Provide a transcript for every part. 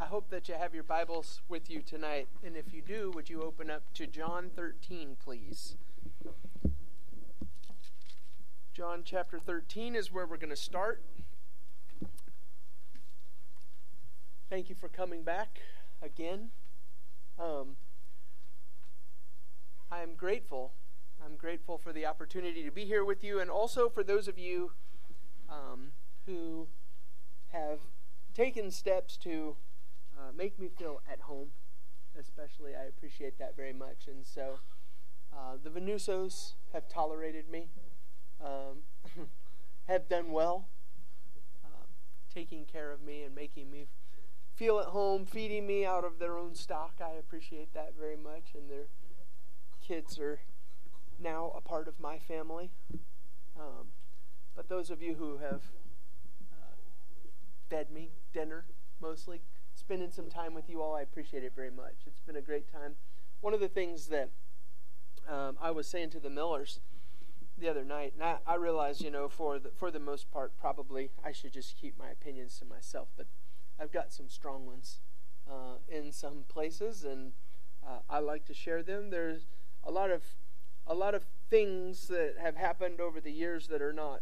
hope that you have your Bibles with you tonight. And if you do, would you open up to John 13, please? John chapter 13 is where we're going to start. Thank you for coming back again. I am grateful. I'm grateful for the opportunity to be here with you, and also for those of you who have taken steps to make me feel at home. Especially, I appreciate that very much. And so the Venusos have tolerated me, have done well, taking care of me and making me feel at home, feeding me out of their own stock. I appreciate that very much. And their kids are now a part of my family. But those of you who have fed me dinner, mostly, spending some time with you all, I appreciate it very much. It's been a great time. One of the things that I was saying to the Millers the other night, and I realize, for the most part, probably I should just keep my opinions to myself, but I've got some strong ones in some places, and I like to share them. There's a lot of things that have happened over the years that are not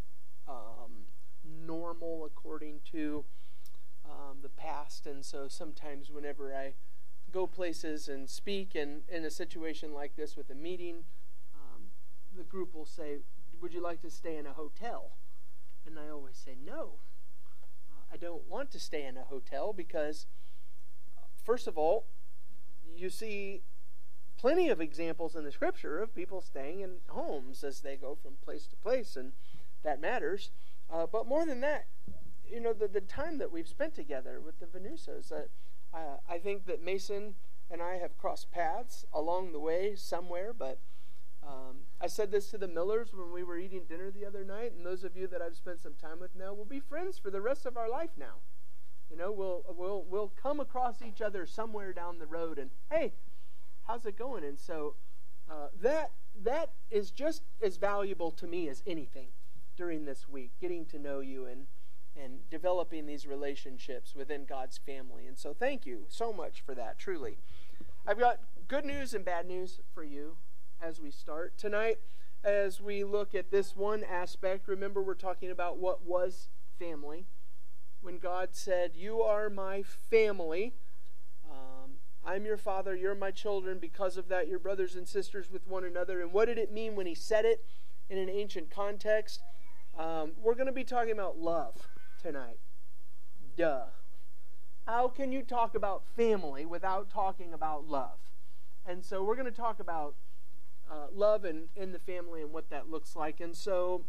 normal according to the past, and so sometimes whenever I go places and speak in a situation like this with a meeting, the group will say, "Would you like to stay in a hotel?" And I always say, "No, I don't want to stay in a hotel," because first of all, you see plenty of examples in the scripture of people staying in homes as they go from place to place, and that matters. But more than that, the time that we've spent together with the Venusos, I think that Mason and I have crossed paths along the way somewhere, but I said this to the Millers when we were eating dinner the other night, and those of you that I've spent some time with now, we'll be friends for the rest of our life now. We'll come across each other somewhere down the road, and hey, how's it going? And so that is just as valuable to me as anything during this week, getting to know you and developing these relationships within God's family. And so thank you so much for that, truly. I've got good news and bad news for you as we start tonight. As we look at this one aspect, remember we're talking about what was family. When God said, "You are my family, I'm your father, you're my children, because of that you're brothers and sisters with one another." And what did it mean when he said it in an ancient context? We're going to be talking about love tonight. Duh. How can you talk about family without talking about love? And so we're going to talk about love in the family and what that looks like. And so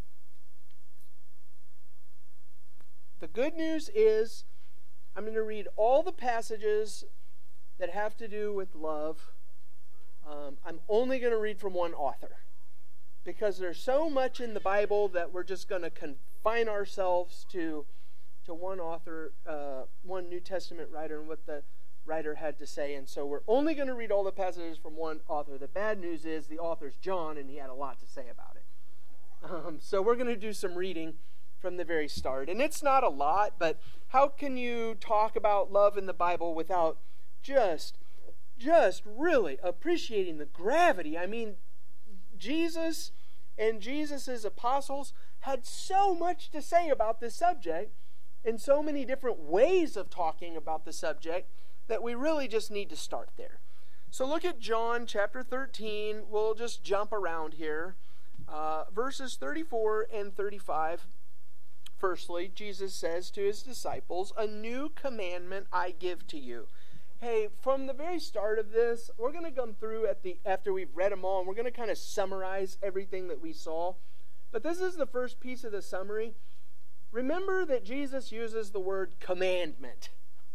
the good news is I'm going to read all the passages that have to do with love. I'm only going to read from one author, because there's so much in the Bible that we're just going to confine ourselves to one author, one New Testament writer, and what the writer had to say. And so we're only going to read all the passages from one author. The bad news is the author's John, and he had a lot to say about it. So we're going to do some reading from the very start. And it's not a lot, but how can you talk about love in the Bible without just really appreciating the gravity? I mean, Jesus and Jesus' apostles had so much to say about this subject, and so many different ways of talking about the subject, that we really just need to start there. So look at John chapter 13. We'll just jump around here. Verses 34 and 35. Firstly, Jesus says to his disciples, "A new commandment I give to you." Hey, from the very start of this, we're going to come through after we've read them all, and we're going to kind of summarize everything that we saw. But this is the first piece of the summary. Remember that Jesus uses the word commandment.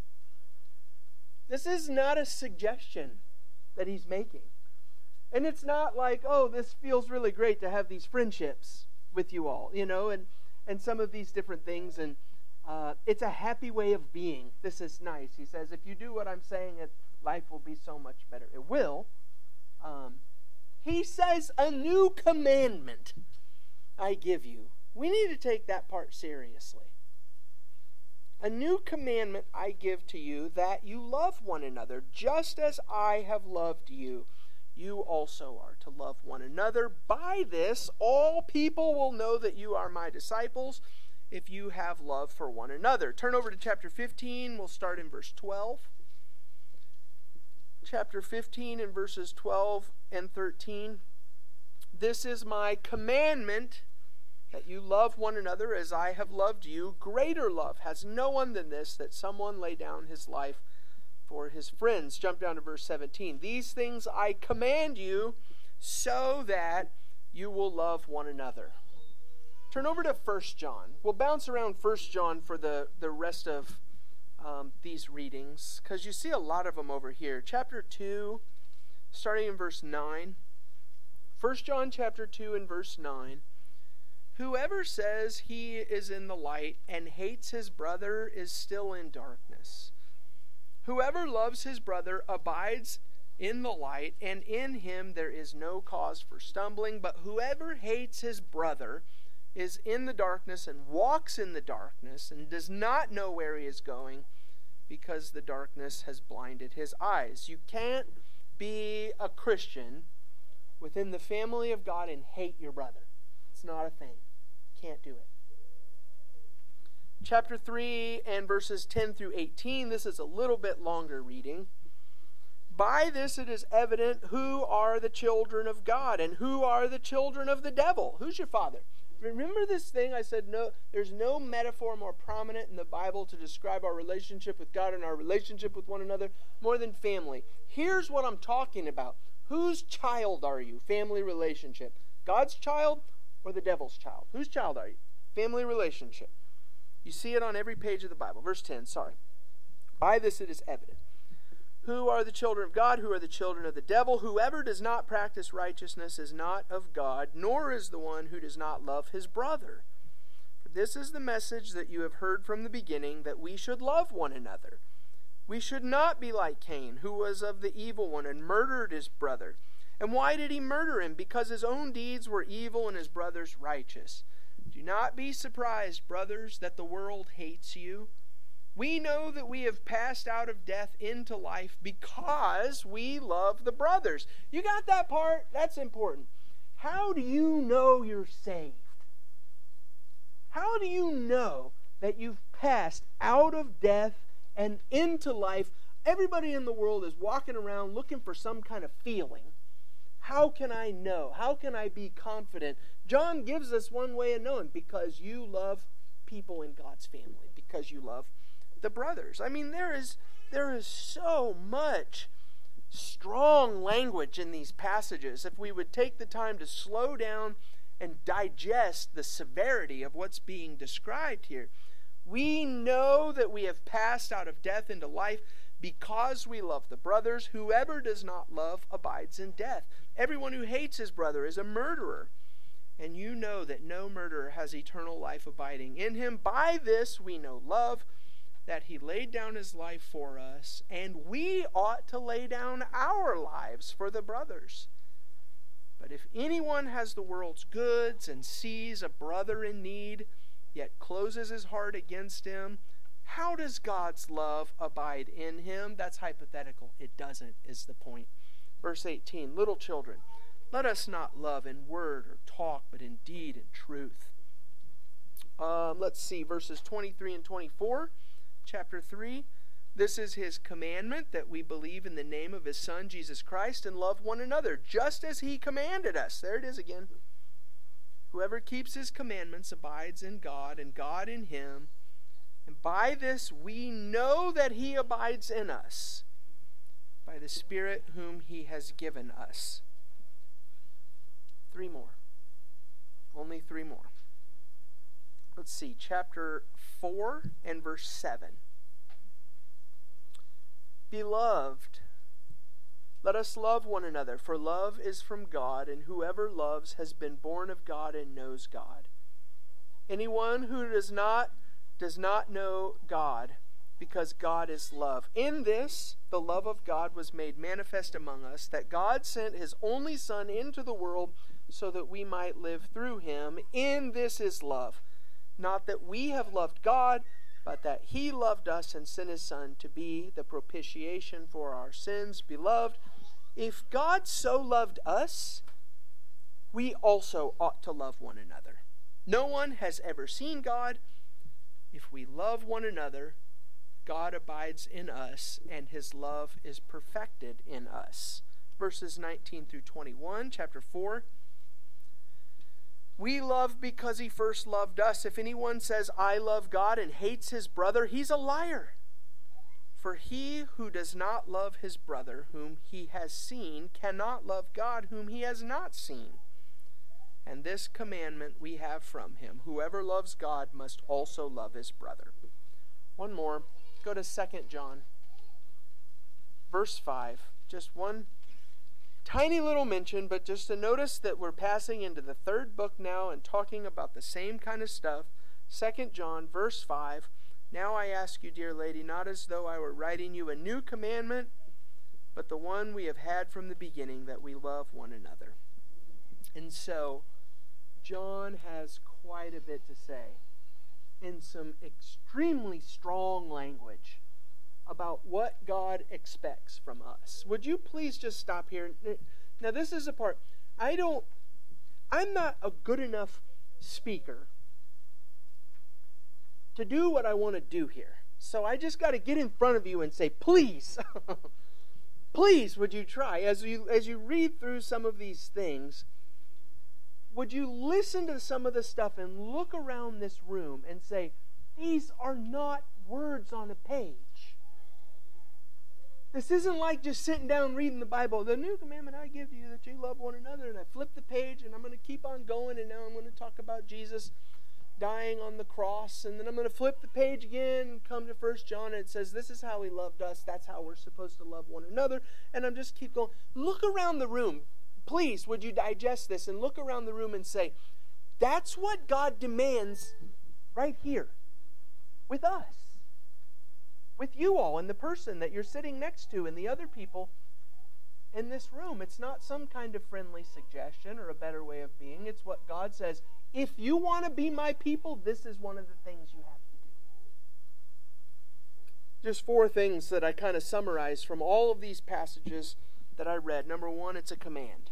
This is not a suggestion that he's making. And it's not like, "Oh, this feels really great to have these friendships with you all," and some of these different things. And it's a happy way of being. This is nice. He says, if you do what I'm saying, life will be so much better. It will. He says, "A new commandment I give you." We need to take that part seriously. A new commandment I give to you, that you love one another, just as I have loved you. You also are to love one another. By this, all people will know that you are my disciples, if you have love for one another. Turn over to chapter 15. We'll start in verse 12. Chapter 15 and verses 12 and 13. This is my commandment, that you love one another as I have loved you. Greater love has no one than this, that someone lay down his life for his friends. Jump down to verse 17. These things I command you, so that you will love one another. Turn over to 1 John. We'll bounce around 1 John for the rest of these readings, because you see a lot of them over here. Chapter 2, starting in verse 9. 1 John chapter 2 and verse 9. Whoever says he is in the light and hates his brother is still in darkness. Whoever loves his brother abides in the light, and in him there is no cause for stumbling. But whoever hates his brother is in the darkness and walks in the darkness and does not know where he is going, because the darkness has blinded his eyes. You can't be a Christian within the family of God and hate your brother. It's not a thing. Can't do it. Chapter 3 and verses 10 through 18. This is a little bit longer reading. By this it is evident who are the children of God and who are the children of the devil. Who's your father? Remember this thing I said, no, there's no metaphor more prominent in the Bible to describe our relationship with God and our relationship with one another more than family. Here's what I'm talking about. Whose child are you? Family relationship. God's child or the devil's child? Whose child are you? Family relationship. You see it on every page of the Bible. Verse 10, sorry. By this it is evident. Who are the children of God? Who are the children of the devil? Whoever does not practice righteousness is not of God, nor is the one who does not love his brother. For this is the message that you have heard from the beginning, that we should love one another. We should not be like Cain, who was of the evil one and murdered his brother. And why did he murder him? Because his own deeds were evil and his brother's righteous. Do not be surprised, brothers, that the world hates you. We know that we have passed out of death into life because we love the brothers. You got that part? That's important. How do you know you're saved? How do you know that you've passed out of death and into life? Everybody in the world is walking around looking for some kind of feeling. How can I know? How can I be confident? John gives us one way of knowing: because you love people in God's family, because you love the brothers. I mean, there is so much strong language in these passages. If we would take the time to slow down and digest the severity of what's being described here. We know that we have passed out of death into life because we love the brothers. Whoever does not love abides in death. Everyone who hates his brother is a murderer. And you know that no murderer has eternal life abiding in him. By this we know love, that he laid down his life for us, and we ought to lay down our lives for the brothers. But if anyone has the world's goods and sees a brother in need, yet closes his heart against him, how does God's love abide in him? That's hypothetical. It doesn't, is the point. Verse 18, little children, let us not love in word or talk, but in deed and truth. Let's see, verses 23 and 24, chapter 3. This is his commandment, that we believe in the name of his Son, Jesus Christ, and love one another, just as he commanded us. There it is again. Whoever keeps his commandments abides in God, and God in him. And by this we know that he abides in us, by the Spirit whom he has given us. 3 more. Only 3 more. Let's see, chapter 4 and verse 7. Beloved, let us love one another, for love is from God, and whoever loves has been born of God and knows God. Anyone who does not know God, because God is love. In this, the love of God was made manifest among us, that God sent his only Son into the world so that we might live through him. In this is love. Not that we have loved God, but that he loved us and sent his Son to be the propitiation for our sins. Beloved, if God so loved us, we also ought to love one another. No one has ever seen God. If we love one another, God abides in us, and his love is perfected in us. Verses 19 through 21, chapter 4. We love because he first loved us. If anyone says, I love God, and hates his brother, he's a liar. For he who does not love his brother whom he has seen cannot love God whom he has not seen. And this commandment we have from him: whoever loves God must also love his brother. One more. Go to 2 John, verse 5. Just one tiny little mention, but just to notice that we're passing into the third book now and talking about the same kind of stuff. 2 John, verse 5. Now I ask you, dear lady, not as though I were writing you a new commandment, but the one we have had from the beginning, that we love one another. And so, John has quite a bit to say in some extremely strong language about what God expects from us. Would you please just stop here? Now, this is the part. I'm not a good enough speaker to do what I want to do here. So I just got to get in front of you and say, please, please, would you try? As you read through some of these things, would you listen to some of the stuff and look around this room and say, these are not words on a page. This isn't like just sitting down reading the Bible. The new commandment I give you, that you love one another. And I flip the page and I'm going to keep on going. And now I'm going to talk about Jesus dying on the cross. And then I'm going to flip the page again and come to 1 John. And it says, this is how he loved us. That's how we're supposed to love one another. And I'm just keep going. Look around the room. Please, would you digest this and look around the room and say, that's what God demands right here with us. With you all and the person that you're sitting next to and the other people in this room. It's not some kind of friendly suggestion or a better way of being. It's what God says. If you want to be my people, this is one of the things you have to do. Just 4 things that I kind of summarize from all of these passages that I read. Number 1, it's a command.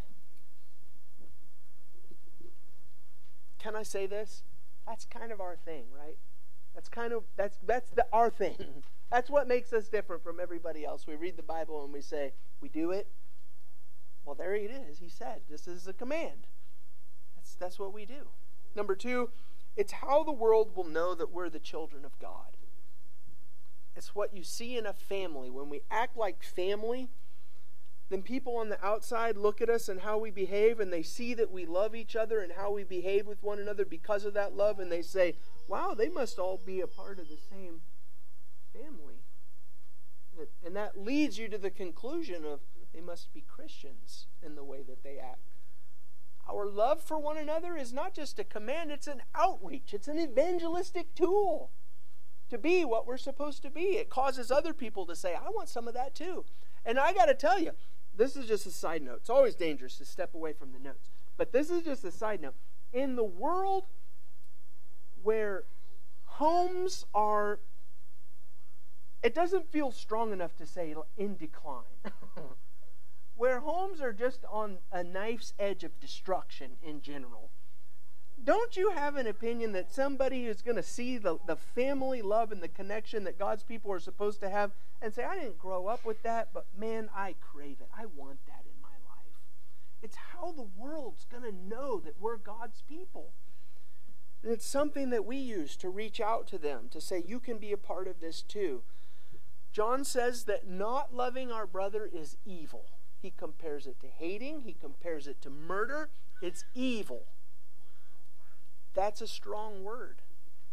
Can I say this? That's kind of our thing, right? That's our thing. That's what makes us different from everybody else. We read the Bible and we say, we do it. Well, there it is. He said, this is a command. That's what we do. Number 2, it's how the world will know that we're the children of God. It's what you see in a family. When we act like family, then people on the outside look at us and how we behave, and they see that we love each other and how we behave with one another because of that love, and they say, wow, they must all be a part of the same family. And that leads you to the conclusion of they must be Christians in the way that they act. Our love for one another is not just a command, it's an outreach. It's an evangelistic tool to be what we're supposed to be. It causes other people to say, I want some of that too. And I got to tell you, this is just a side note. It's always dangerous to step away from the notes. But this is just a side note. In the world where homes are, it doesn't feel strong enough to say in decline. Where homes are just on a knife's edge of destruction in general. Don't you have an opinion that somebody is going to see the family love and the connection that God's people are supposed to have and say, I didn't grow up with that, but man, I crave it. I want that in my life. It's how the world's going to know that we're God's people. And it's something that we use to reach out to them, to say, you can be a part of this too. John says that not loving our brother is evil. He compares it to hating. He compares it to murder. It's evil. That's a strong word.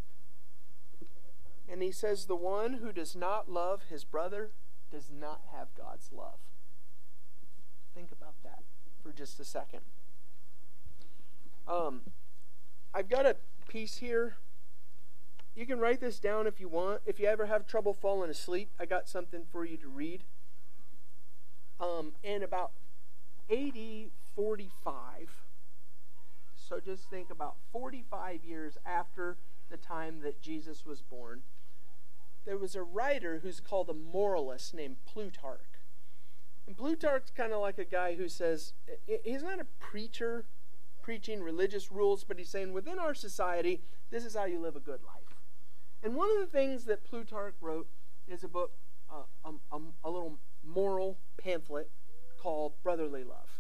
And he says the one who does not love his brother does not have God's love. Think about that for just a second. I've got a piece here. You can write this down if you want. If you ever have trouble falling asleep, I got something for you to read. In about AD 45, so just think about 45 years after the time that Jesus was born, there was a writer who's called a moralist named Plutarch. And Plutarch's kind of like a guy who says, he's not a preacher preaching religious rules, but he's saying within our society, this is how you live a good life. And one of the things that Plutarch wrote is a book, a little moral pamphlet called Brotherly Love.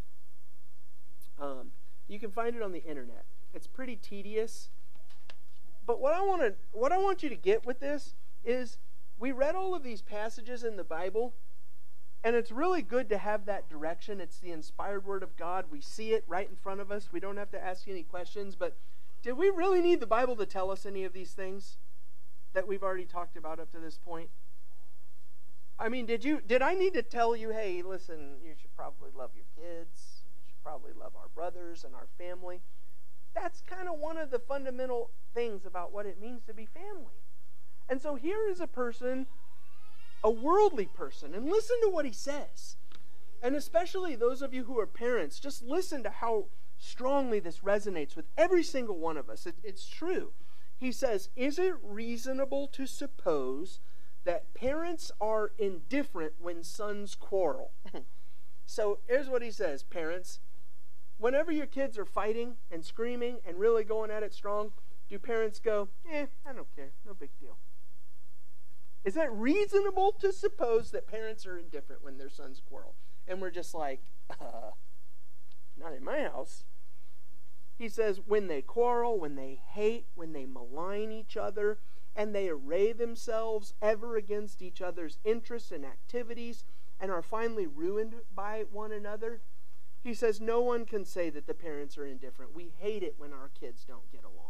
You can find it on the internet. It's pretty tedious. But what I want you to get with this is we read all of these passages in the Bible, and it's really good to have that direction. It's the inspired word of God. We see it right in front of us. We don't have to ask any questions. But did we really need the Bible to tell us any of these things that we've already talked about up to this point? I mean, did I need to tell you, hey, listen, you should probably love your kids. You should probably love our brothers and our family. That's kind of one of the fundamental things about what it means to be family. And so here is a person, a worldly person, and listen to what he says. And especially those of you who are parents, just listen to how strongly this resonates with every single one of us. It's true. He says, is it reasonable to suppose that parents are indifferent when sons quarrel? So here's what he says, parents. Whenever your kids are fighting and screaming and really going at it strong, do parents go, I don't care, no big deal? Is that reasonable to suppose that parents are indifferent when their sons quarrel? And we're just like, not in my house. He says, when they quarrel, when they hate, when they malign each other, and they array themselves ever against each other's interests and activities, and are finally ruined by one another, he says, no one can say that the parents are indifferent. We hate it when our kids don't get along.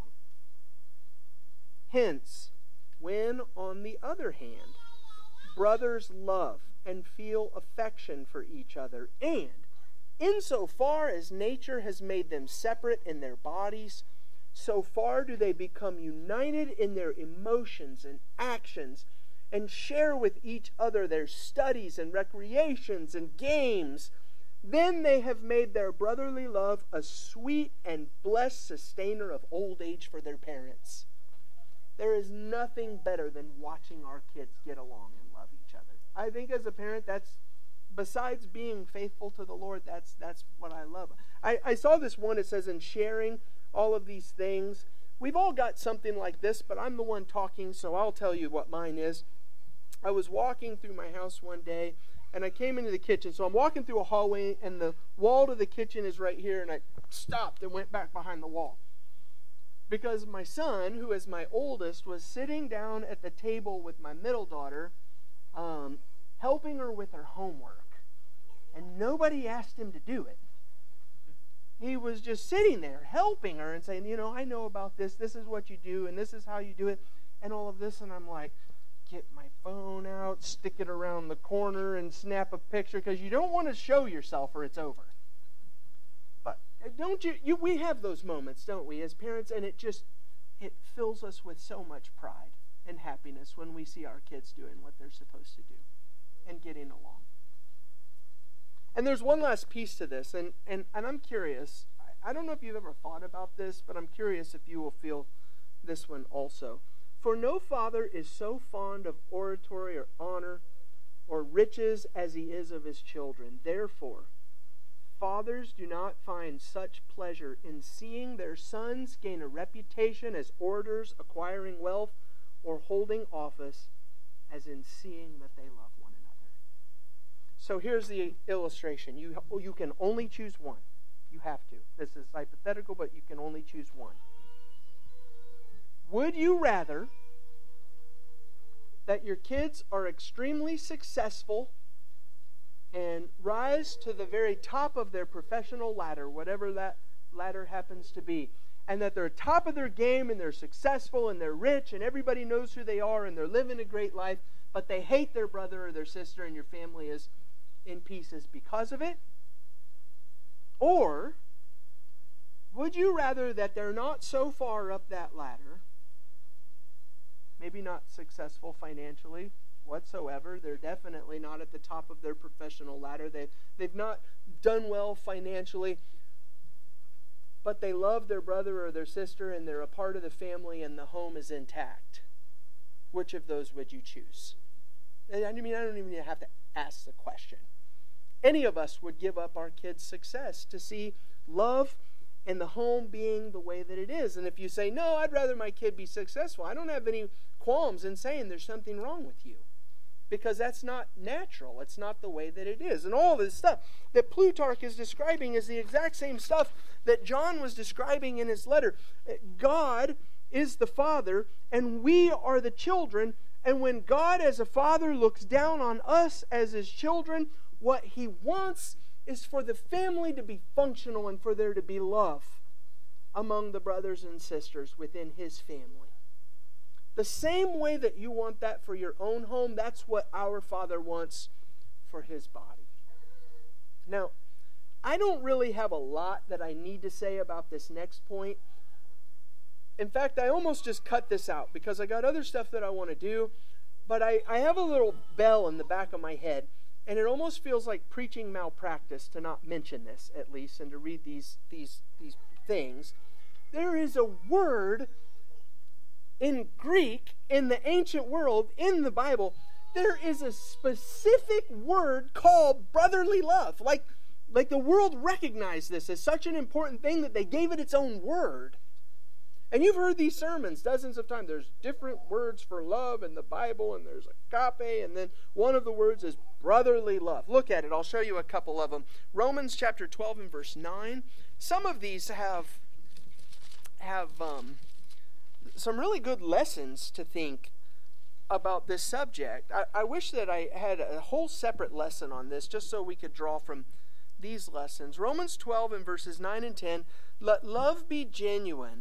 Hence, when, on the other hand, brothers love and feel affection for each other, and, insofar as nature has made them separate in their bodies, so far do they become united in their emotions and actions, and share with each other their studies and recreations and games, then they have made their brotherly love a sweet and blessed sustainer of old age for their parents. There is nothing better than watching our kids get along and love each other. I think as a parent, that's, besides being faithful to the Lord, that's what I love. I saw this one, it says, in sharing all of these things, we've all got something like this, but I'm the one talking, so I'll tell you what mine is. I was walking through my house one day, and I came into the kitchen. So I'm walking through a hallway, and the wall to the kitchen is right here, and I stopped and went back behind the wall. Because my son, who is my oldest, was sitting down at the table with my middle daughter, helping her with her homework. And nobody asked him to do it. He was just sitting there helping her and saying, I know about this. This is what you do, and this is how you do it, and all of this. And I'm like, get my phone out, stick it around the corner, and snap a picture, because you don't want to show yourself or it's over. But don't you we have those moments, don't we, as parents, and it fills us with so much pride and happiness when we see our kids doing what they're supposed to do and getting along. And there's one last piece to this, and I'm curious. I don't know if you've ever thought about this, but I'm curious if you will feel this one also. For no father is so fond of oratory or honor or riches as he is of his children. Therefore, fathers do not find such pleasure in seeing their sons gain a reputation as orators, acquiring wealth, or holding office, as in seeing that they love one another. So here's the illustration. You can only choose one. You have to. This is hypothetical, but you can only choose one. Would you rather that your kids are extremely successful and rise to the very top of their professional ladder, whatever that ladder happens to be, and that they're top of their game and they're successful and they're rich and everybody knows who they are and they're living a great life, but they hate their brother or their sister and your family is in pieces because of it? Or would you rather that they're not so far up that ladder, maybe not successful financially whatsoever, they're definitely not at the top of their professional ladder, they've not done well financially, but they love their brother or their sister and they're a part of the family and the home is intact? which of those would you choose? I mean, I don't even have to ask the question. Any of us would give up our kids' success to see love and the home being the way that it is. And if you say, no, I'd rather my kid be successful, I don't have any qualms in saying there's something wrong with you. Because that's not natural. It's not the way that it is. And all this stuff that Plutarch is describing is the exact same stuff that John was describing in his letter. God is the Father, and we are the children. And when God as a Father looks down on us as His children, what He wants is for the family to be functional and for there to be love among the brothers and sisters within His family. The same way that you want that for your own home, that's what our Father wants for His body. Now, I don't really have a lot that I need to say about this next point. In fact, I almost just cut this out because I got other stuff that I want to do, but I have a little bell in the back of my head, and it almost feels like preaching malpractice to not mention this, at least, and to read these things. There is a word in Greek, in the ancient world, in the Bible, there is a specific word called brotherly love. Like the world recognized this as such an important thing that they gave it its own word. And you've heard these sermons dozens of times. There's different words for love in the Bible, and there's agape, and then one of the words is brotherly love. Look at it. I'll show you a couple of them. Romans chapter 12 and verse 9. Some of these have some really good lessons to think about this subject. I wish that I had a whole separate lesson on this just so we could draw from these lessons. Romans 12 and verses 9 and 10. Let love be genuine.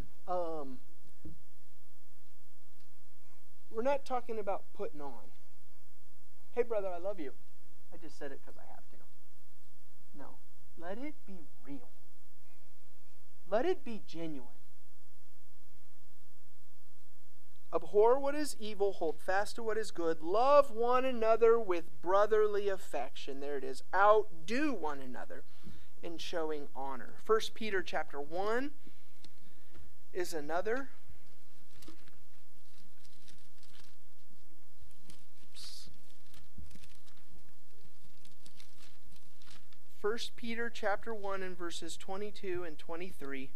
We're not talking about putting on. Hey, brother, I love you. I just said it because I have to. No. Let it be real. Let it be genuine. Abhor what is evil, hold fast to what is good, love one another with brotherly affection. There it is. Outdo one another in showing honor. 1 Peter chapter 1 is another. 1 Peter chapter 1 and verses 22 and 23.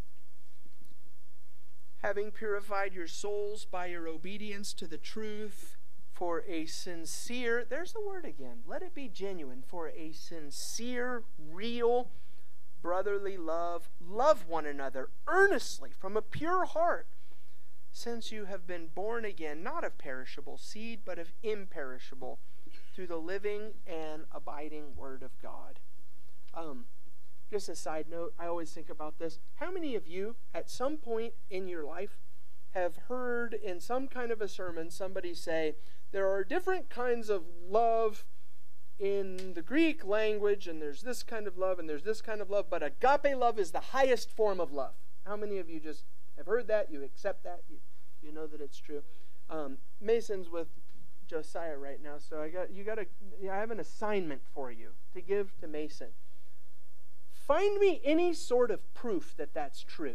Having purified your souls by your obedience to the truth for a sincere, there's the word again, let it be genuine, for a sincere, real, brotherly love, love one another earnestly from a pure heart, since you have been born again, not of perishable seed, but of imperishable, through the living and abiding Word of God. Just a side note, I always think about this. How many of you, at some point in your life, have heard in some kind of a sermon somebody say, there are different kinds of love in the Greek language, and there's this kind of love, and there's this kind of love, but agape love is the highest form of love? How many of you just have heard that? You accept that? You know that it's true? Mason's with Josiah right now, so I have an assignment for you to give to Mason. Find me any sort of proof that that's true.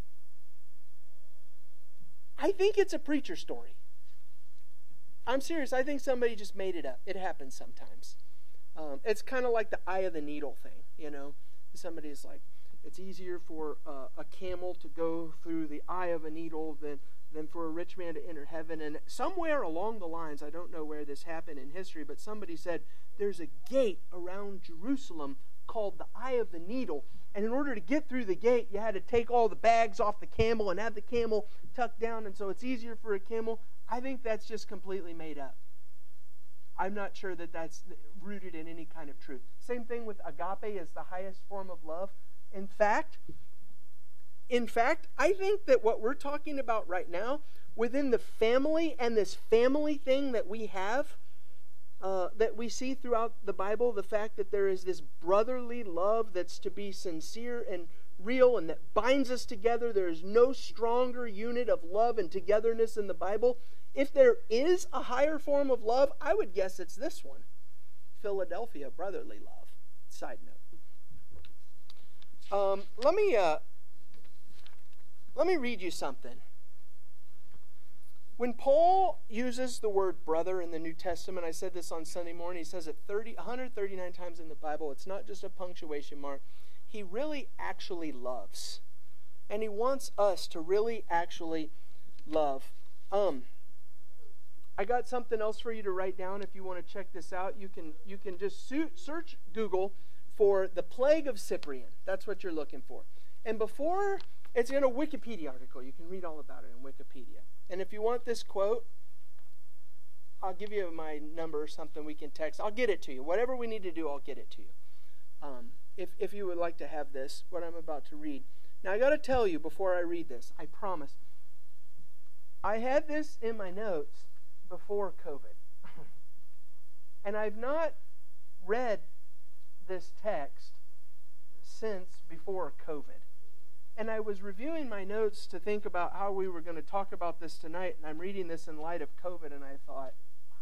I think it's a preacher story. I'm serious. I think somebody just made it up. It happens sometimes. It's kind of like the eye of the needle thing, you know. Somebody's like, it's easier for a camel to go through the eye of a needle than for a rich man to enter heaven. And somewhere along the lines, I don't know where this happened in history, but somebody said there's a gate around Jerusalem called the eye of the needle, and in order to get through the gate you had to take all the bags off the camel and have the camel tucked down, and so it's easier for a camel. I think that's just completely made up. I'm not sure that that's rooted in any kind of truth. Same thing with agape as the highest form of love. In fact, I think that what we're talking about right now within the family and this family thing that we have, that we see throughout the Bible, the fact that there is this brotherly love that's to be sincere and real and that binds us together. There is no stronger unit of love and togetherness in the Bible. If there is a higher form of love, I would guess it's this one. Philadelphia, brotherly love. Side note. Let me read you something. When Paul uses the word brother in the New Testament, I said this on Sunday morning, he says it 139 times in the Bible. It's not just a punctuation mark. He really actually loves. And he wants us to really actually love. I got something else for you to write down if you want to check this out. You can just search Google for the plague of Cyprian. That's what you're looking for. And before, it's in a Wikipedia article. You can read all about it in Wikipedia. And if you want this quote, I'll give you my number or something we can text. I'll get it to you. Whatever we need to do, I'll get it to you. If you would like to have this, what I'm about to read. Now, I got to tell you before I read this, I promise. I had this in my notes before COVID. And I've not read this text since before COVID. And I was reviewing my notes to think about how we were going to talk about this tonight, and I'm reading this in light of COVID, and I thought,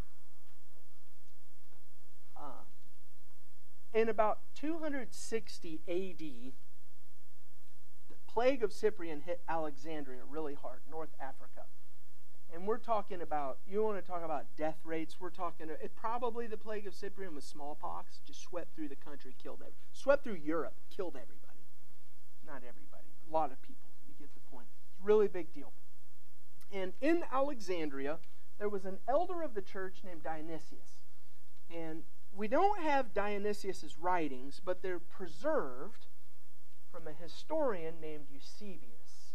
in about 260 AD, the plague of Cyprian hit Alexandria really hard, North Africa. And we're talking about, you want to talk about death rates, we're talking, probably the plague of Cyprian was smallpox, just swept through the country, swept through Europe, killed everybody. Not everybody, a lot of people. You get the point. It's a really big deal. And in Alexandria, there was an elder of the church named Dionysius. And we don't have Dionysius' writings, but they're preserved from a historian named Eusebius.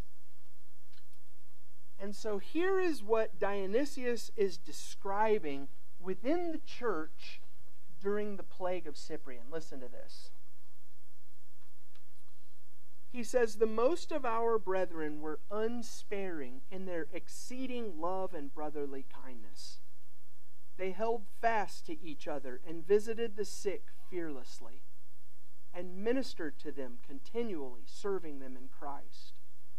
And so here is what Dionysius is describing within the church during the plague of Cyprian. Listen to this. He says, "The most of our brethren were unsparing in their exceeding love and brotherly kindness. They held fast to each other and visited the sick fearlessly and ministered to them continually, serving them in Christ.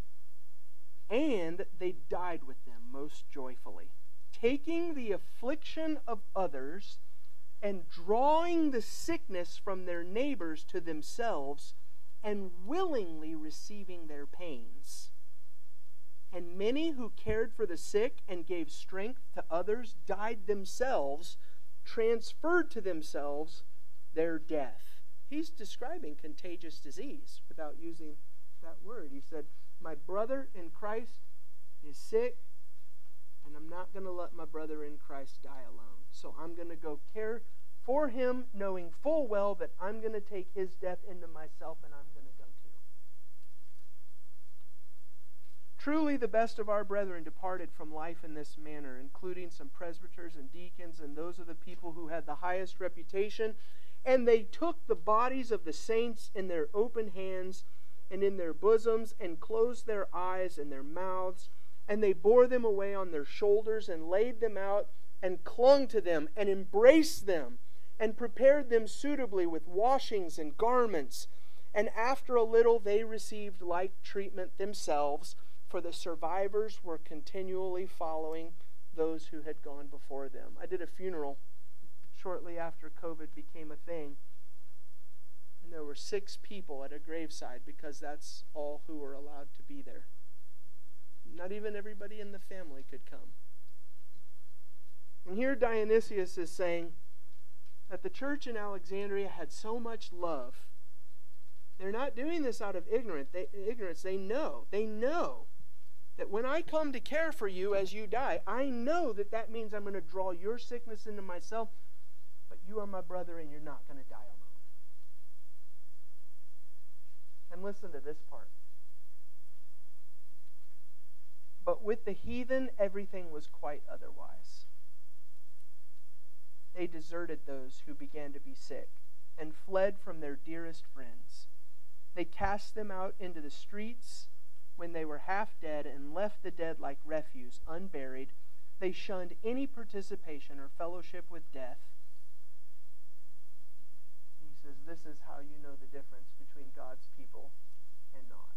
And they died with them most joyfully, taking the affliction of others and drawing the sickness from their neighbors to themselves and willingly receiving their pains. And many who cared for the sick and gave strength to others died themselves, transferred to themselves their death." He's describing contagious disease without using that word. He said, "My brother in Christ is sick, and I'm not going to let my brother in Christ die alone. So I'm going to go care for him, knowing full well that I'm going to take his death into myself, and I'm going to go too." Truly the best of our brethren departed from life in this manner, including some presbyters and deacons, and those of the people who had the highest reputation. And they took the bodies of the saints in their open hands and in their bosoms, and closed their eyes and their mouths, and they bore them away on their shoulders, and laid them out, and clung to them, and embraced them, and prepared them suitably with washings and garments. And after a little they received like treatment themselves, for the survivors were continually following those who had gone before them. I did a funeral shortly after COVID became a thing. And there were 6 people at a graveside because that's all who were allowed to be there. Not even everybody in the family could come. And here Dionysius is saying that the church in Alexandria had so much love. They're not doing this out of ignorance. They know that when I come to care for you as you die, I know that means I'm going to draw your sickness into myself, but you are my brother and you're not going to die alone. And listen to this part. "But with the heathen, everything was quite otherwise. They deserted those who began to be sick and fled from their dearest friends. They cast them out into the streets when they were half dead and left the dead like refuse, unburied. They shunned any participation or fellowship with death." He says, this is how you know the difference between God's people and not.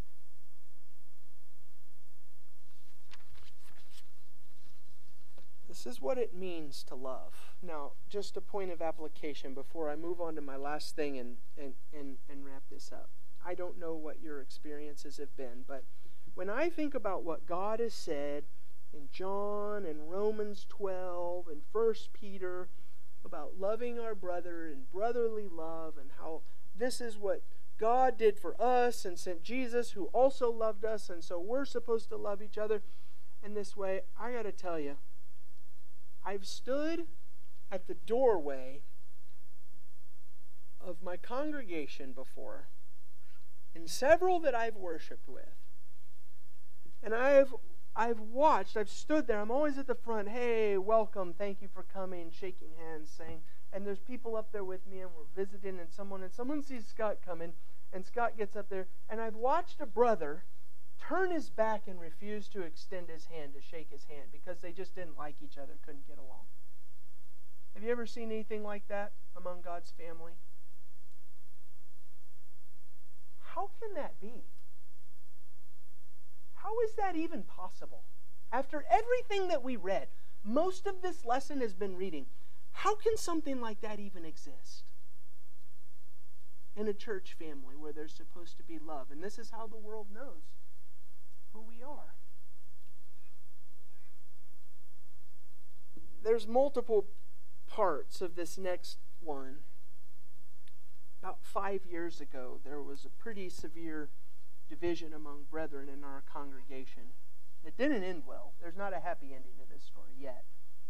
This is what it means to love. Now, just a point of application before I move on to my last thing and wrap this up. I don't know what your experiences have been, but when I think about what God has said in John and Romans 12 and 1 Peter about loving our brother and brotherly love, and how this is what God did for us and sent Jesus, who also loved us, and so we're supposed to love each other in this way. I got to tell you, I've stood at the doorway of my congregation before, and several that I've worshiped with, and I've watched, I've stood there, I'm always at the front, hey, welcome, thank you for coming, shaking hands, saying, and there's people up there with me, and we're visiting, and someone sees Scott coming, and Scott gets up there, and I've watched a brother turn his back and refuse to extend his hand to shake his hand because they just didn't like each other, couldn't get along. Have you ever seen anything like that among God's family? How can that be? How is that even possible? After everything that we read, most of this lesson has been reading. How can something like that even exist in a church family where there's supposed to be love? And this is how the world knows who we are. There's multiple parts of this next one. About 5 years ago, there was a pretty severe division among brethren in our congregation. It didn't end well. There's not a happy ending to this story yet.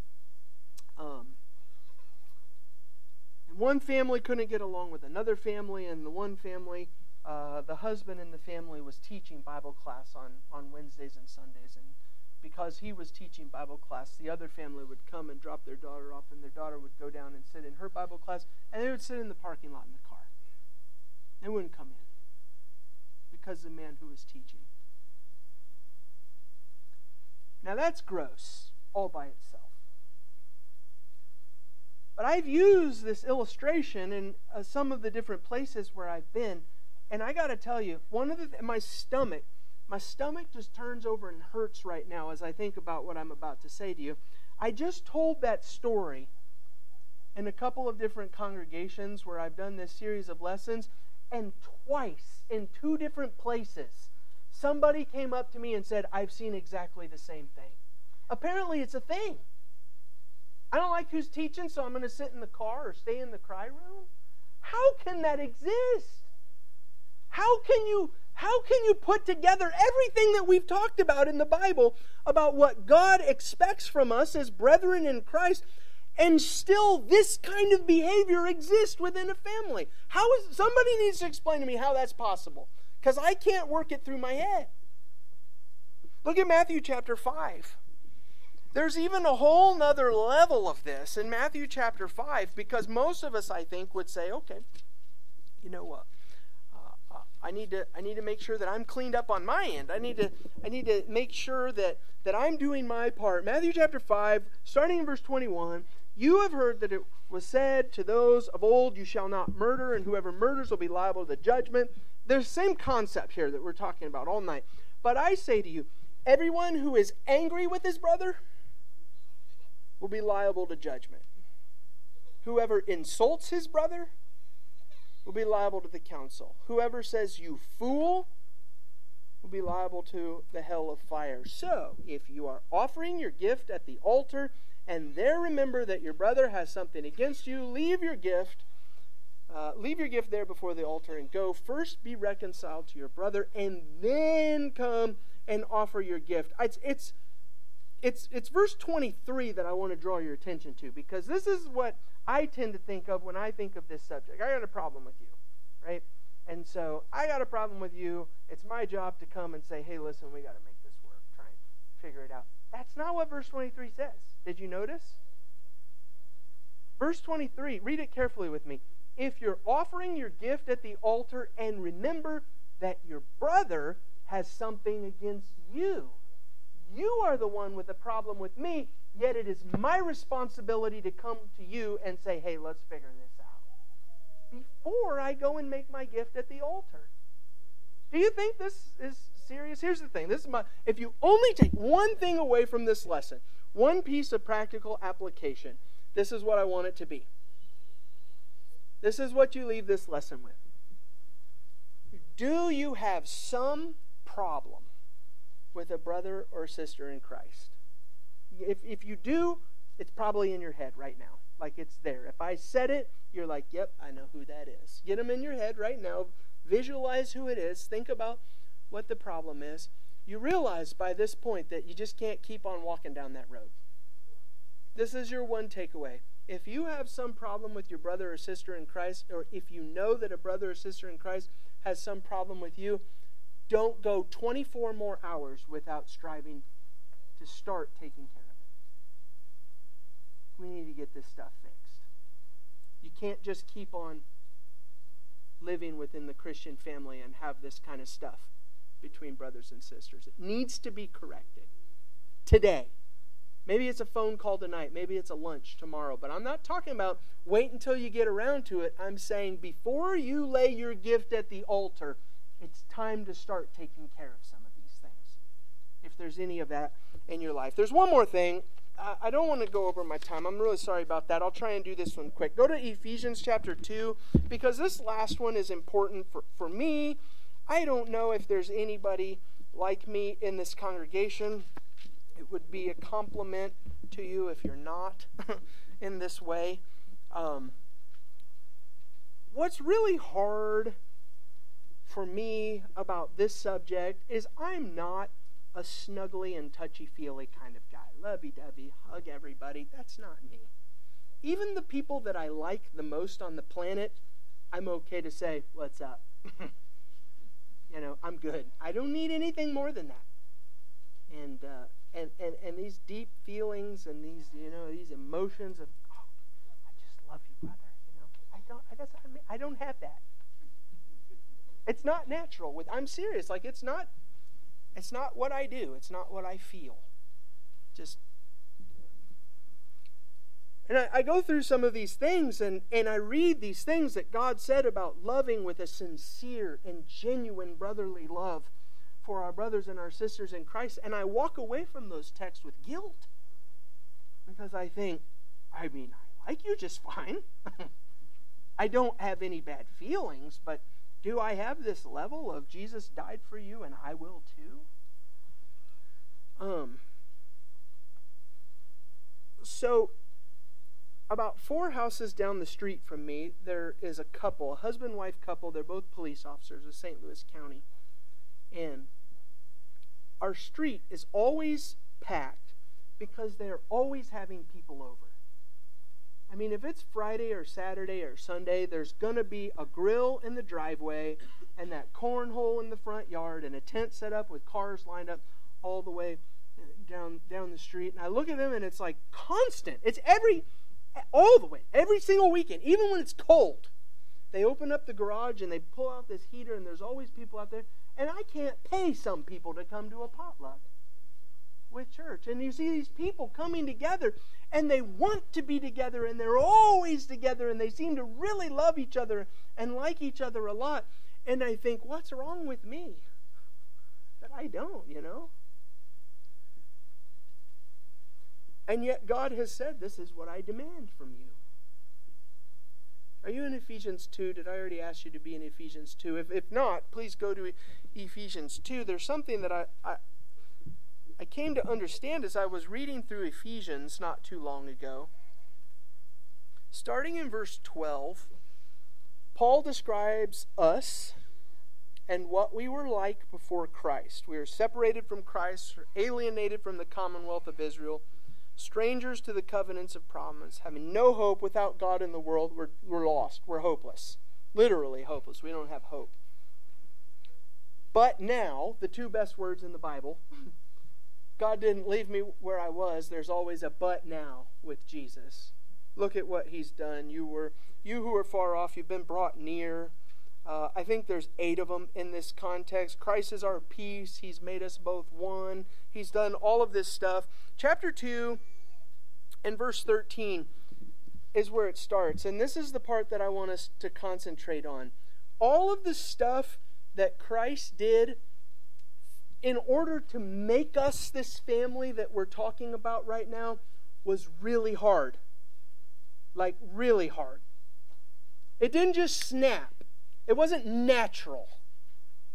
And one family couldn't get along with another family, and the one family, the husband in the family was teaching Bible class on Wednesdays and Sundays, and because he was teaching Bible class, the other family would come and drop their daughter off, and their daughter would go down and sit in her Bible class, and they would sit in the parking lot in the car. They wouldn't come in because of the man who was teaching. Now that's gross all by itself. But I've used this illustration in some of the different places where I've been, and I got to tell you, my stomach just turns over and hurts right now as I think about what I'm about to say to you. I just told that story in a couple of different congregations where I've done this series of lessons, and twice in 2 different places, somebody came up to me and said, I've seen exactly the same thing. Apparently it's a thing. I don't like who's teaching, so I'm going to sit in the car or stay in the cry room. How can that exist? How can you put together everything that we've talked about in the Bible about what God expects from us as brethren in Christ, and still this kind of behavior exists within a family? Somebody needs to explain to me how that's possible, because I can't work it through my head. Look at Matthew chapter 5. There's even a whole nother level of this in Matthew chapter 5, because most of us, I think, would say, okay, you know what? I need to make sure that I'm cleaned up on my end. I need to make sure that I'm doing my part. Matthew chapter 5, starting in verse 21, you have heard that it was said to those of old, you shall not murder, and whoever murders will be liable to the judgment. There's the same concept here that we're talking about all night. But I say to you, everyone who is angry with his brother will be liable to judgment. Whoever insults his brother will be liable to the council. Whoever says you fool will be liable to the hell of fire. So, if you are offering your gift at the altar and there remember that your brother has something against you, leave your gift there before the altar and go. First be reconciled to your brother and then come and offer your gift. It's verse 23 that I want to draw your attention to, because this is what I tend to think of when I think of this subject. I got a problem with you, right? And so I got a problem with you. It's my job to come and say, hey, listen, we got to make this work. Try and figure it out. That's not what verse 23 says. Did you notice? Verse 23, read it carefully with me. If you're offering your gift at the altar and remember that your brother has something against you, you are the one with a problem with me, yet it is my responsibility to come to you and say, hey, let's figure this out before I go and make my gift at the altar. Do you think this is serious? Here's the thing. If you only take one thing away from this lesson, one piece of practical application, this is what I want it to be. This is what you leave this lesson with. Do you have some problem with a brother or sister in Christ? If you do, it's probably in your head right now. Like it's there. If I said it, you're like, yep, I know who that is. Get them in your head right now. Visualize who it is. Think about what the problem is. You realize by this point that you just can't keep on walking down that road. This is your one takeaway. If you have some problem with your brother or sister in Christ, or if you know that a brother or sister in Christ has some problem with you, don't go 24 more hours without striving to start taking care of it. We need to get this stuff fixed. You can't just keep on living within the Christian family and have this kind of stuff between brothers and sisters. It needs to be corrected today. Maybe it's a phone call tonight. Maybe it's a lunch tomorrow. But I'm not talking about wait until you get around to it. I'm saying before you lay your gift at the altar, it's time to start taking care of some of these things. If there's any of that in your life. There's one more thing. I don't want to go over my time. I'm really sorry about that. I'll try and do this one quick. Go to Ephesians chapter 2, because this last one is important for me. I don't know if there's anybody like me in this congregation. It would be a compliment to you if you're not in this way. What's really hard for me about this subject is I'm not a snuggly and touchy-feely kind of guy. Lovey-dovey, hug everybody. That's not me. Even the people that I like the most on the planet, I'm okay to say, what's up? I'm good. I don't need anything more than that. And these deep feelings and these emotions of, oh, I just love you, brother. I don't have that. It's not natural. I'm serious. Like it's not what I do. It's not what I feel. And I go through some of these things and I read these things that God said about loving with a sincere and genuine brotherly love for our brothers and our sisters in Christ. And I walk away from those texts with guilt. Because I think, I like you just fine. I don't have any bad feelings, but do I have this level of Jesus died for you and I will too? So, about 4 houses down the street from me, there is a couple, a husband-wife couple. They're both police officers of St. Louis County. And our street is always packed because they're always having people over. I mean, if it's Friday or Saturday or Sunday, there's going to be a grill in the driveway and that cornhole in the front yard and a tent set up with cars lined up all the way down the street. And I look at them and it's like constant. It's all the way, every single weekend, even when it's cold. They open up the garage and they pull out this heater and there's always people out there. And I can't pay some people to come to a potluck with church. And you see these people coming together and they want to be together and they're always together and they seem to really love each other and like each other a lot. And I think, what's wrong with me that I don't, And yet God has said, this is what I demand from you. Are you in Ephesians 2? Did I already ask you to be in Ephesians 2? If not, please go to Ephesians 2. There's something that I came to understand as I was reading through Ephesians not too long ago. Starting in verse 12, Paul describes us and what we were like before Christ. We are separated from Christ, alienated from the commonwealth of Israel, strangers to the covenants of promise, having no hope, without God in the world. We're lost. We're hopeless. Literally hopeless. We don't have hope. But now, the 2 best words in the Bible, God didn't leave me where I was. There's always a but now with Jesus. Look at what he's done. You who were far off, you've been brought near. I think there's 8 of them in this context. Christ is our peace. He's made us both one. He's done all of this stuff. Chapter 2 and verse 13 is where it starts. And this is the part that I want us to concentrate on. All of the stuff that Christ did in order to make us this family that we're talking about right now was really hard. Like really hard. It didn't just snap. It wasn't natural.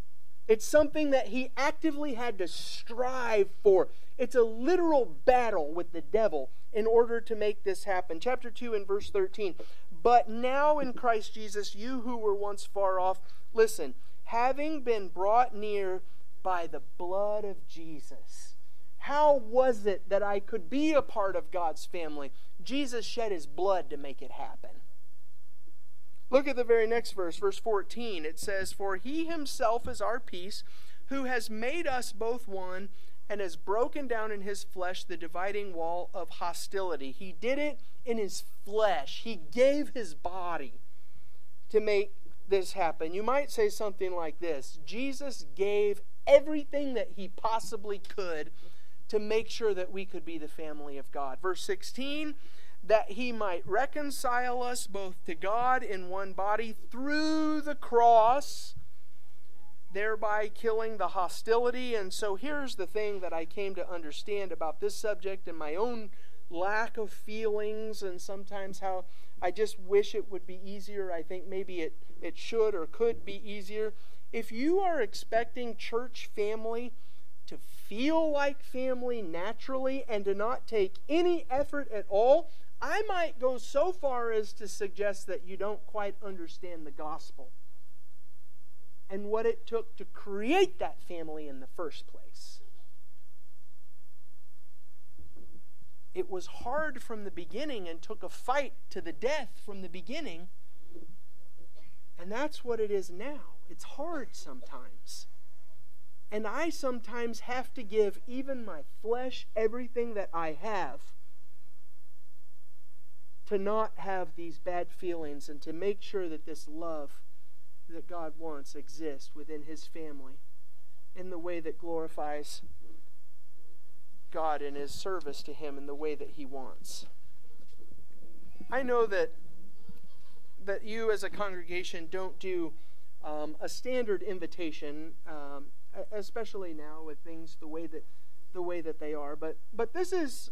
It's something that he actively had to strive for. It's a literal battle with the devil in order to make this happen. Chapter 2 and verse 13. But now in Christ Jesus, you who were once far off, listen, having been brought near by the blood of Jesus. How was it that I could be a part of God's family? Jesus shed his blood to make it happen. Look at the very next verse, verse 14. It says, for he himself is our peace, who has made us both one, and has broken down in his flesh the dividing wall of hostility. He did it in his flesh. He gave his body to make this happen. You might say something like this: Jesus gave everything that he possibly could to make sure that we could be the family of God. Verse 16, that he might reconcile us both to God in one body through the cross, thereby killing the hostility. And so here's the thing that I came to understand about this subject and my own lack of feelings, and sometimes how I just wish it would be easier. I think maybe it should or could be easier. If you are expecting church family to feel like family naturally and to not take any effort at all, I might go so far as to suggest that you don't quite understand the gospel and what it took to create that family in the first place. It was hard from the beginning and took a fight to the death from the beginning. And that's what it is now. It's hard sometimes. And I sometimes have to give even my flesh everything that I have to not have these bad feelings and to make sure that this love that God wants exists within his family in the way that glorifies God in his service to him in the way that he wants. I know that you as a congregation don't do a standard invitation, especially now with things the way that they are. But this is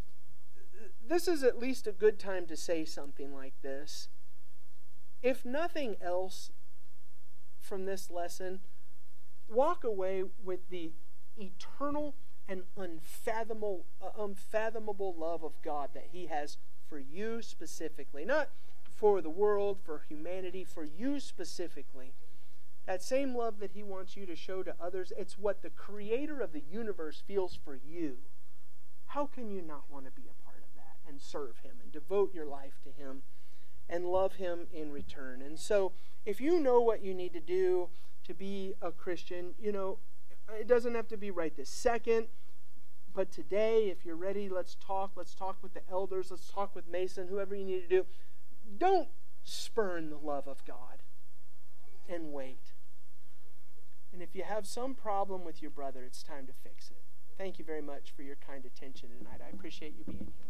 at least a good time to say something like this. If nothing else from this lesson, walk away with the eternal and unfathomable love of God that he has for you specifically. Not for the world, for humanity, for you specifically. That same love that he wants you to show to others, it's what the creator of the universe feels for you. How can you not want to be a part of that and serve him and devote your life to him and love him in return? And so, if you know what you need to do to be a Christian, it doesn't have to be right this second, but today, if you're ready, let's talk with the elders, let's talk with Mason, whoever you need to do. Don't spurn the love of God and wait. And if you have some problem with your brother, it's time to fix it. Thank you very much for your kind attention tonight. I appreciate you being here.